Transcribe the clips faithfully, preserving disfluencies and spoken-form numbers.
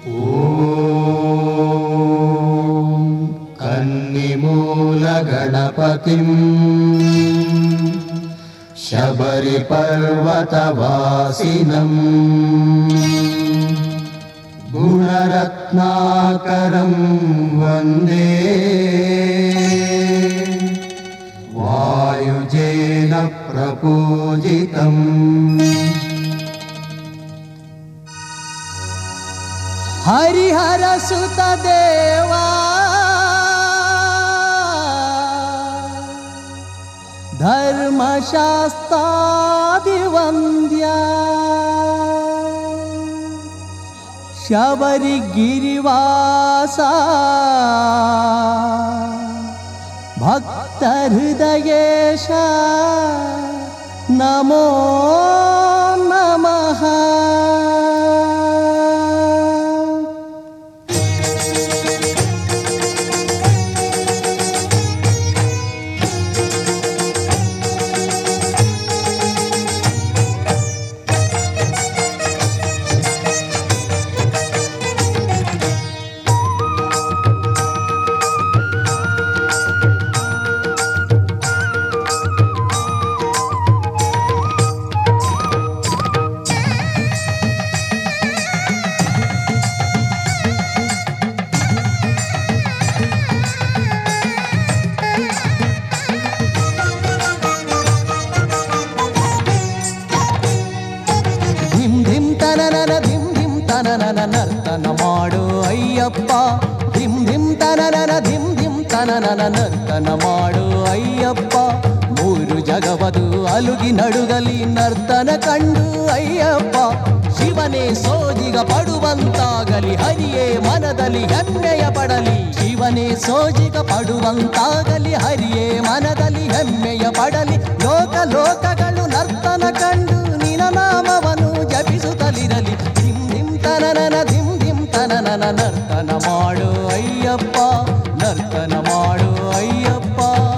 ಓಂ ಕನ್ನಿಮೂಲಗಣಪತಿಂ ಶಬರಿಪರ್ವತವಾಸಿನಂ ಗುಣರತ್ನಾಕರಂ ವಂದೇ ವಾಯುಜೇನ ಪ್ರಪೂಜಿತಂ. ಹರಿಹರ ಸುತ ದೇವಾ ಧರ್ಮಶಾಸ್ತ್ರಾದಿವಂದ್ಯ ಶಬರಿಗಿರಿವಾಸ ಭಕ್ತಹೃದಯೇಶ ನಮೋ ನಮಃ. ನರ್ತನ ಮಾಡು ಅಯ್ಯಪ್ಪ ಧಿಮ್ ಧಿಮ್ ತನನನ ಧಿಮ್ ಧಿಮ್ ತನನನ ನರ್ತನ ಮಾಡು ಅಯ್ಯಪ್ಪ. ಮೂರು ಜಗವದು ಅಲುಗಿ ನಡುಗಲಿ ನರ್ತನ ಕಂಡು ಅಯ್ಯಪ್ಪ. ಶಿವನೇ ಸೋಜಿಗ ಪಡುವಂತಾಗಲಿ ಹರಿಯೇ ಮನದಲ್ಲಿ ಹೆಮ್ಮೆಯ ಪಡಲಿ. ಶಿವನೇ ಸೋಜಿಗ ಪಡುವಂತಾಗಲಿ ಹರಿಯೇ ಮನದಲ್ಲಿ ಹೆಮ್ಮೆಯ ಪಡಲಿ. ಲೋಕ ಲೋಕಗಳು ನರ್ತನ ಕಂಡು ನಿನ ನಾಮವನ್ನು ಜಪಿಸುತ್ತಲಿರಲಿ. ತನನನ ಧಿಮ್ ಧಿಮ್ ತನನನ ನರ್ತನ ಮಾಡು ಅಯ್ಯಪ್ಪ ನರ್ತನ ಮಾಡು ಅಯ್ಯಪ್ಪ.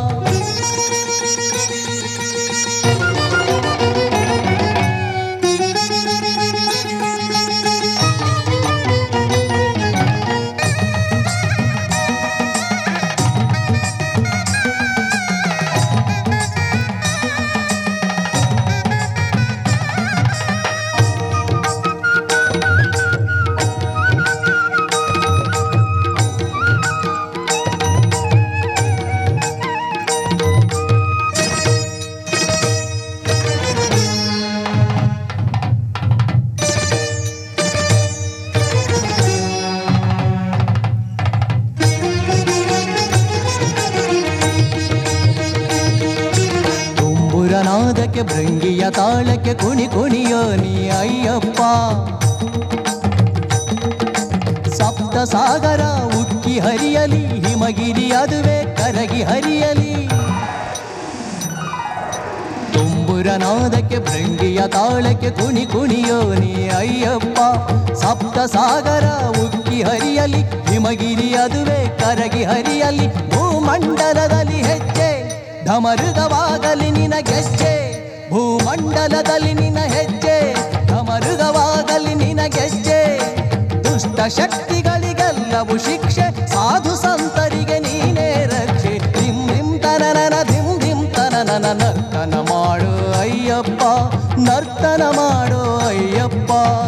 ನಾದಕ್ಕೆ ಭೃಂಗಿಯ ತಾಳಕ್ಕೆ ಕುಣಿ ಕುಣಿಯೋ ನೀ ಅಯ್ಯಪ್ಪ. ಸಪ್ತ ಸಾಗರ ಉಕ್ಕಿ ಹರಿಯಲಿ ಹಿಮಗಿರಿ ಅದುವೆ ಕರಗಿ ಹರಿಯಲಿ. ತುಂಬುರ ನಾದಕ್ಕೆ ಭೃಂಗಿಯ ತಾಳಕ್ಕೆ ಕುಣಿ ಕುಣಿಯೋ ನೀ ಅಯ್ಯಪ್ಪ. ಸಪ್ತ ಸಾಗರ ಉಕ್ಕಿ ಹರಿಯಲಿ ಹಿಮಗಿರಿ ಅದುವೆ ಕರಗಿ ಹರಿಯಲಿ. ಭೂಮಂಡಲದಲ್ಲಿ ಹೆಜ್ಜೆ ಢಮರುಗವಾಗಲಿ ನಿನ ಗೆಜ್ಜೆ. ಭೂಮಂಡಲದಲ್ಲಿ ನಿನ ಹೆಜ್ಜೆ ಢಮರುಗವಾಗಲಿ ನಿನ ಗೆಜ್ಜೆ. ದುಷ್ಟ ಶಕ್ತಿಗಳಿಗೆಲ್ಲವೂ ಶಿಕ್ಷೆ ಸಾಧು ಸಂತರಿಗೆ ನೀನೇ ರಕ್ಷೆ. ಧಿಮ್ ಧಿಮ್ ತನನನ ಧಿಮ್ ಧಿಮ್ ತನನನ ನರ್ತನ ಮಾಡು ಅಯ್ಯಪ್ಪ ನರ್ತನ ಮಾಡು ಅಯ್ಯಪ್ಪ.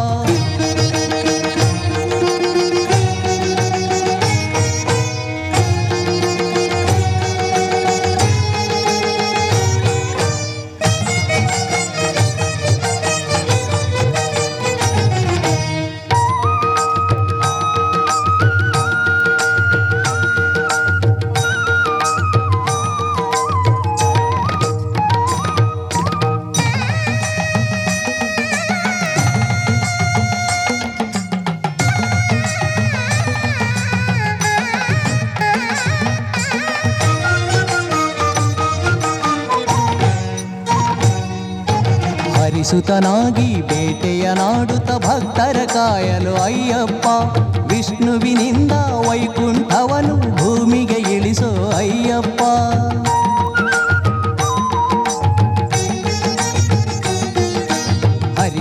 ಸುತನಾಗಿ ಬೇಟೆಯ ನಾಡುತ್ತ ಭಕ್ತರ ಕಾಯಲು ಅಯ್ಯಪ್ಪ. ವಿಷ್ಣುವಿನಿಂದ ವೈಕುಂಠವನು ಭೂಮಿಗೆ ಇಳಿಸೋ ಅಯ್ಯಪ್ಪ.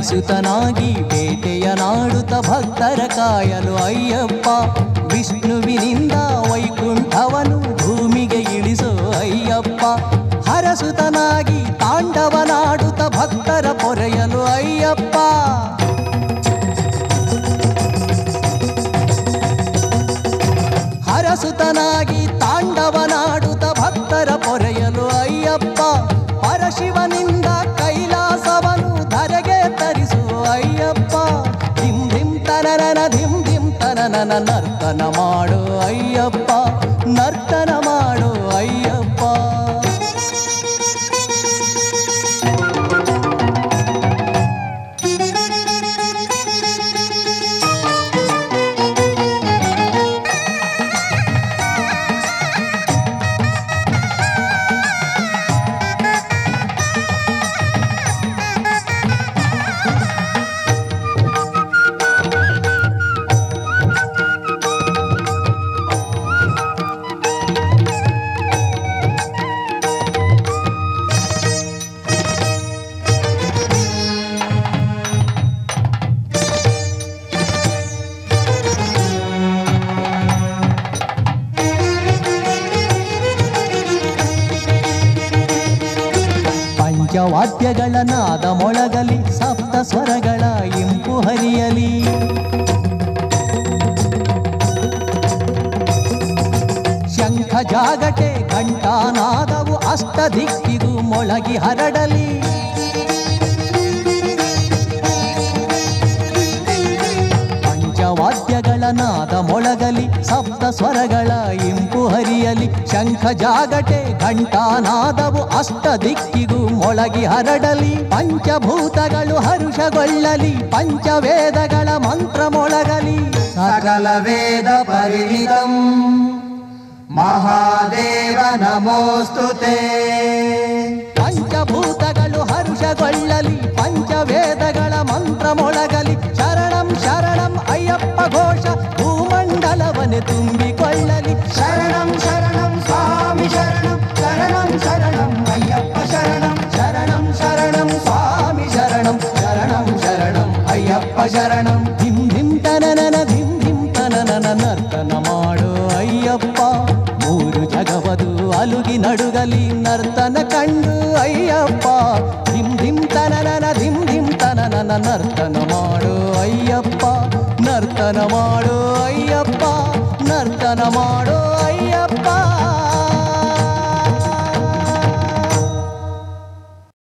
ಹರಿಸುತನಾಗಿ ಬೇಟೆಯ ನಾಡುತ್ತ ಭಕ್ತರ ಕಾಯಲು ಅಯ್ಯಪ್ಪ ವಿಷ್ಣುವಿನಿಂದ ವೈಕುಂಠವನು ಭೂಮಿಗೆ ಇಳಿಸೋ ಅಯ್ಯಪ್ಪ ಹರಸುತನಾಗಿ ತಾಂಡವನಾಡುತ್ತ ಭಕ್ತರ ಪೊರೆಯಲು ಅಯ್ಯಪ್ಪ ಹರಸುತನಾಗಿ ತಾಂಡವನಾಡುತ್ತ ಭಕ್ತರ ಪೊರೆಯಲು ಅಯ್ಯಪ್ಪ ಪರಶಿವನಿಂದ ಕೈಲಾಸವನು ಧರೆಗೆ ತರಿಸುವ ಅಯ್ಯಪ್ಪ ಧಿಂ ಧಿಂ ತನನನ ಧಿಂ ಧಿಂ ತನನನ ನರ್ತನ ಮಾಡು ಅಯ್ಯಪ್ಪ ನರ್ತನ ಮಾಡು ಅಯ್ಯಪ್ಪ ವಾದ್ಯಗಳ ನಾದ ಮೊಳಗಲಿ ಸಪ್ತ ಸ್ವರಗಳ ಇಂಪು ಹರಿಯಲಿ ಶಂಖ ಜಾಗಟೆ ಘಂಟಾನಾದವು ಅಷ್ಟ ದಿಕ್ಕಿಗೂ ಮೊಳಗಿ ಹರಡಲಿ ಪಂಚವಾದ್ಯಗಳ ನಾದ ಮೊಳಗಲಿ ಸಪ್ತ ಸ್ವರಗಳ ಇಂಪು ಹರಿಯಲಿ ಶಂಖ ಜಾಗಟೆ ಘಂಟಾನಾದವು ಅಷ್ಟ ದಿಕ್ಕಿಗೂ ಮೊಳಗಿ ಹರಡಲಿ ಪಂಚಭೂತಗಳು ಹರುಷಗೊಳ್ಳಲಿ ಪಂಚವೇದಗಳ ಮಂತ್ರ ಮೊಳಗಲಿ ಸಕಲ ವೇದ ಪರಿಣಿತಂ ಮಹಾದೇವ ನಮೋಸ್ತುತೇ ಪಂಚಭೂತಗಳು ಹರುಷಗೊಳ್ಳಲಿ ಪಂಚವೇದಗಳ ಮಂತ್ರ ಮೊಳಗಲಿ ಶರಣಂ ಶರಣಂ ಅಯ್ಯಪ್ಪ ಘೋಷ ಭೂಮಂಡಲವನೆ ತುಂಬಿಕೊಳ್ಳಲಿ ಶರಣಂ ಶರಣಂ ಸ್ವಾಮಿ ಶರಣಂ ಶರಣಂ ಶರಣಂ ಅಯ್ಯಪ್ಪ ಶರಣಂ ಶರಣಂ ಶರಣಂ ಸ್ವಾಮಿ ಶರಣಂ ಶರಣಂ ಶರಣಂ ಅಯ್ಯಪ್ಪ ಶರಣಂ ಧಿಂ ಧಿಂ ತನನನ ಧಿಂ ಧಿಂ ತನನನ ನರ್ತನ ಮಾಡು ಅಯ್ಯಪ್ಪ ಮೂರು ಜಗವದು ಅಲುಗಿ ನಡುಗಲಿ ನರ್ತನ ಕಂಡು ಅಯ್ಯಪ್ಪ ಧಿಂ ಧಿಂ ತನನನ ಧಿಂ ಧಿಂ ತನನನ ನರ್ತನ